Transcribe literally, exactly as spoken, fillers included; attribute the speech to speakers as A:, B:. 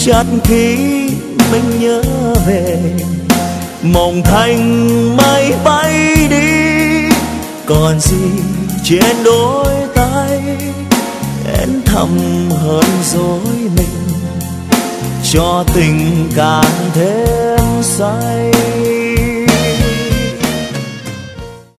A: chặt khi mình nhớ về. Mộng thành mây bay đi, còn gì trên đôi tay. Em thầm hơn dối mình, cho tình càng thêm say.